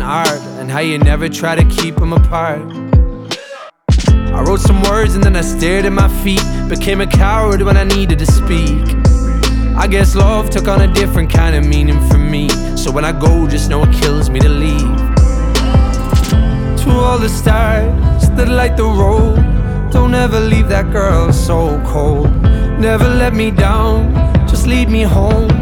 art, and how you never try to keep them apart. I wrote some words and then I stared at my feet, became a coward when I needed to speak. I guess love took on a different kind of meaning for me, so when I go, just know it kills me to leave. To all the stars that light the road, don't ever leave that girl so cold. Never let me down, just lead me home.